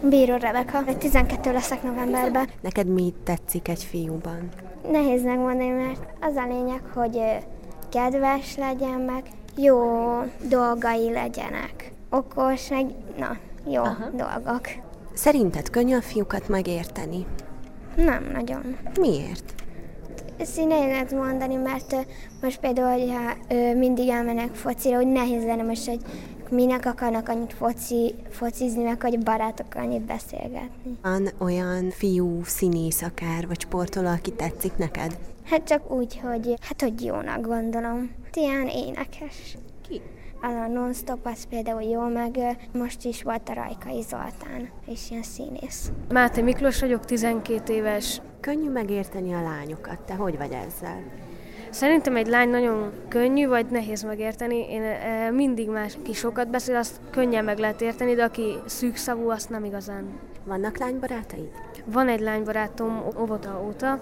Bíró Rebeka. 12 leszek novemberben. Neked mi tetszik egy fiúban? Nehéz megmondani, mert az a lényeg, hogy kedves legyen, meg jó dolgai legyenek. Okos, meg jó dolgok. Szerinted könnyű a fiúkat megérteni? Nem nagyon. Miért? Ezt így nehéz mondani, mert most például, hogyha mindig elmennek focira, hogy nehéz lenne most, hogy minek akarnak annyit focizni, meg hogy barátokkal annyit beszélgetni. Van olyan fiú, színész akár, vagy sportoló, aki tetszik neked? Hát csak úgy, hogy jónak gondolom. Ilyen énekes. Ki? Az a Non-Stop, az például jó, meg most is volt a Rajkai Zoltán, és ilyen színész. Máté Miklós vagyok, 12 éves. Könnyű megérteni a lányokat, te hogy vagy ezzel? Szerintem egy lány nagyon könnyű, vagy nehéz megérteni. Én mindig más, aki sokat beszél, azt könnyen meg lehet érteni, de aki szűkszavú, azt nem igazán. Vannak lánybarátaid? Van egy lánybarátom óvota óta,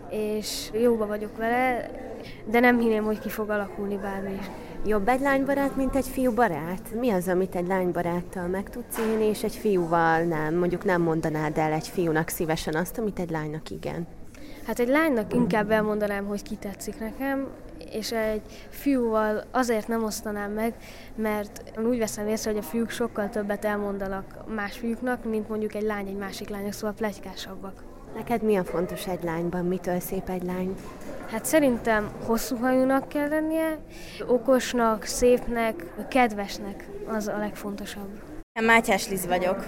és jóba vagyok vele, de nem hinném, hogy ki fog alakulni bármi is. Jobb egy lánybarát, mint egy fiúbarát? Mi az, amit egy lánybaráttal meg tudsz élni, és egy fiúval nem? Mondjuk nem mondanád el egy fiúnak szívesen azt, amit egy lánynak igen. Hát egy lánynak inkább elmondanám, hogy ki tetszik nekem, és egy fiúval azért nem osztanám meg, mert úgy veszem észre, hogy a fiúk sokkal többet elmondanak más fiúknak, mint mondjuk egy lány egy másik lánynak, szóval pletykásabbak. Neked mi a fontos egy lányban? Mitől szép egy lány? Hát szerintem hosszú hajúnak kell lennie, okosnak, szépnek, kedvesnek, az a legfontosabb. Mátyás Liz vagyok,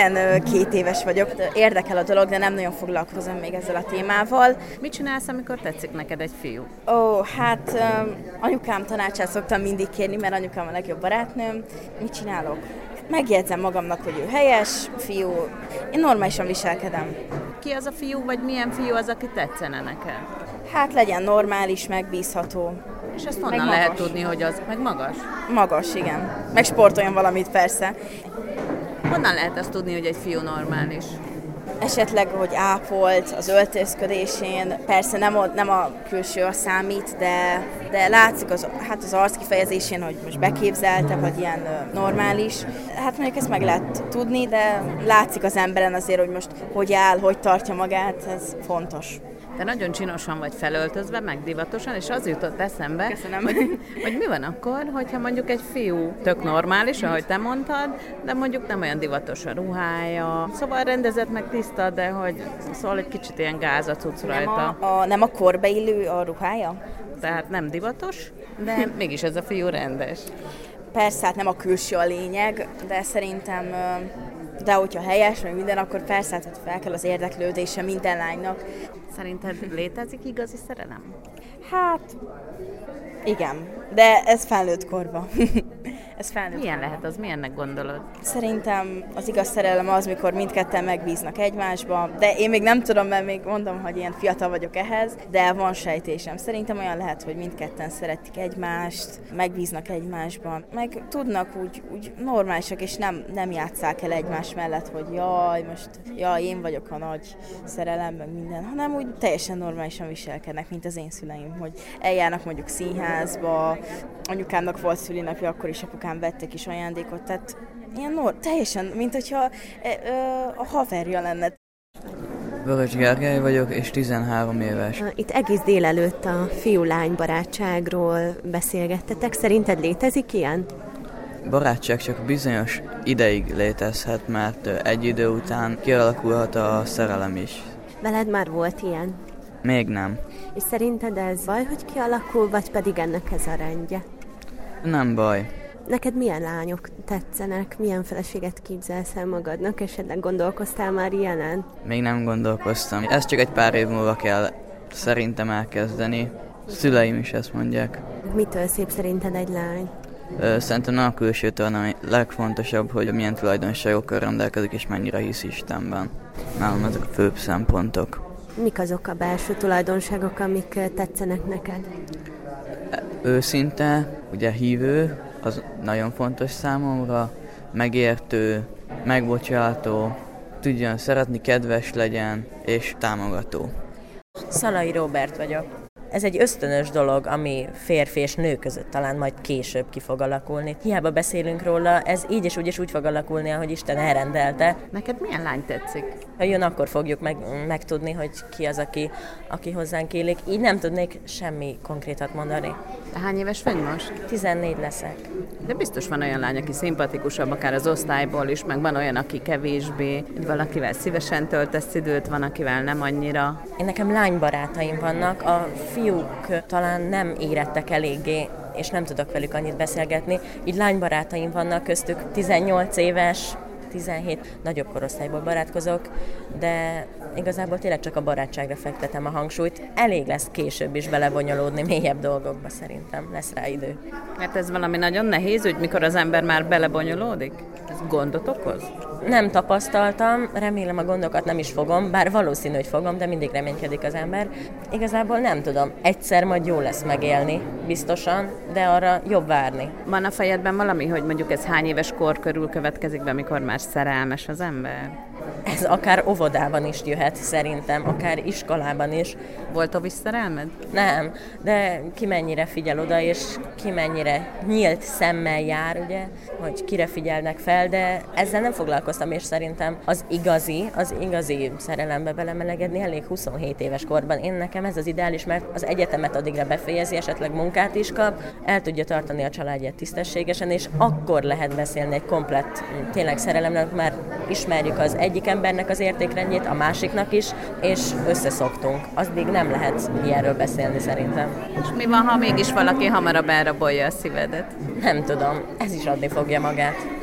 12 éves vagyok, érdekel a dolog, de nem nagyon foglalkozom még ezzel a témával. Mit csinálsz, amikor tetszik neked egy fiú? Hát anyukám tanácsát szoktam mindig kérni, mert anyukám a legjobb barátnőm. Mit csinálok? Megjegyzem magamnak, hogy ő helyes fiú, én normálisan viselkedem. Ki az a fiú, vagy milyen fiú az, aki tetszene neked? Hát legyen normális, megbízható. És ezt honnan lehet tudni, hogy az meg magas? Magas, igen. Meg sportoljon valamit persze. Honnan lehet azt tudni, hogy egy fiú normális? Esetleg, hogy ápolt az öltözködésén, persze nem a külső a számít, de látszik az arckifejezésén, hogy most beképzelte, vagy ilyen normális. Hát mondjuk ezt meg lehet tudni, de látszik az emberen azért, hogy most hogy áll, hogy tartja magát, ez fontos. Te nagyon csinosan vagy felöltözve, meg divatosan, és az jutott eszembe, hogy mi van akkor, hogyha mondjuk egy fiú tök normális, ahogy te mondtad, de mondjuk nem olyan divatos a ruhája, szóval rendezett meg tiszta, de hogy szóval egy kicsit ilyen gáz a cucc rajta. Nem a korba illő a ruhája? Tehát nem divatos, de mégis ez a fiú rendes. Persze, hát nem a külső a lényeg, de szerintem... De hogyha helyes, meg minden, akkor persze hát fel kell az érdeklődése minden lánynak. Szerinted létezik igazi szerelem? Hát, igen, de ez felnőtt korban. Milyen lehet az? Milyennek gondolod? Szerintem az igaz szerelem az, mikor mindketten megbíznak egymásba, de én még nem tudom, mert még mondom, hogy ilyen fiatal vagyok ehhez, de van sejtésem. Szerintem olyan lehet, hogy mindketten szeretik egymást, megbíznak egymásban, meg tudnak úgy normálisak, és nem játsszák el egymás mellett, hogy jaj, én vagyok a nagy szerelem, meg minden, hanem úgy teljesen normálisan viselkednek, mint az én szüleim, hogy eljárnak mondjuk színházba, anyukámnak volt szülinapja, akkor is apukám vette kis ajándékot, tehát ilyen teljesen, mint hogyha a haverja lenne. Vörös Gergely vagyok, és 13 éves. Itt egész délelőtt a fiú-lány barátságról beszélgettetek. Szerinted létezik ilyen? Barátság csak bizonyos ideig létezhet, mert egy idő után kialakulhat a szerelem is. Veled már volt ilyen? Még nem. És szerinted ez baj, hogy kialakul, vagy pedig ennek ez a rendje? Nem baj. Neked milyen lányok tetszenek? Milyen feleséget képzelsz el magadnak? Esetleg gondolkoztál már ilyenen? Még nem gondolkoztam. Ezt csak egy pár év múlva kell szerintem elkezdeni. Szüleim is ezt mondják. Mitől szép szerinted egy lány? Szerintem nem a külsőtől, hanem a legfontosabb, hogy milyen tulajdonságokkal rendelkezik, és mennyire hisz Istenben. Nálam ezek a főbb szempontok. Mik azok a belső tulajdonságok, amik tetszenek neked? Őszinte, ugye hívő, az nagyon fontos számomra, megértő, megbocsátó, tudjon szeretni, kedves legyen és támogató. Szalai Róbert vagyok. Ez egy ösztönös dolog, ami férfi és nő között talán majd később ki fog alakulni. Hiába beszélünk róla, ez így és úgy és úgy fog alakulni, ahogy Isten elrendelte. Neked milyen lány tetszik? Ha jön, akkor fogjuk megtudni, hogy ki az, aki hozzánk élik. Így nem tudnék semmi konkrétat mondani. De hány éves vagy most? 14 leszek. De biztos van olyan lány, aki szimpatikusabb, akár az osztályból is, meg van olyan, aki kevésbé, valakivel szívesen töltesz időt, van, akivel nem annyira. Nekem lánybarátaim vannak, a fiúk talán nem érettek eléggé, és nem tudok velük annyit beszélgetni. Így lánybarátaim vannak, köztük 18 éves, 17 nagyobb korosztályból barátkozok, de igazából tényleg csak a barátságra fektetem a hangsúlyt. Elég lesz később is belebonyolódni mélyebb dolgokba, szerintem lesz rá idő. Mert ez valami nagyon nehéz, hogy mikor az ember már belebonyolódik? Ez gondot okoz? Nem tapasztaltam, remélem a gondokat nem is fogom, bár valószínű, hogy fogom, de mindig reménykedik az ember. Igazából nem tudom, egyszer majd jó lesz megélni, biztosan, de arra jobb várni. Van a fejedben valami, hogy mondjuk ez hány éves kor körül következik be, amikor már szerelmes az ember? Ez akár óvodában is jöhet szerintem, akár iskolában is. Volt a szerelmed? Nem, de ki mennyire figyel oda, és ki mennyire nyílt szemmel jár, ugye, hogy kire figyelnek fel, de ezzel nem foglalkoztam, és szerintem az igazi szerelembe belemelegedni elég 27 éves korban. Én nekem ez az ideális, mert az egyetemet addigra befejezi, esetleg munkát is kap, el tudja tartani a családját tisztességesen, és akkor lehet beszélni egy komplett tényleg szerelemről, már ismerjük az egyik embernek az értékrendjét, a másiknak is, és összeszoktunk. Addig nem lehet ilyenről beszélni szerintem. És mi van, ha mégis valaki hamarabb elrabolja a szívedet? Nem tudom, ez is adni fogja magát.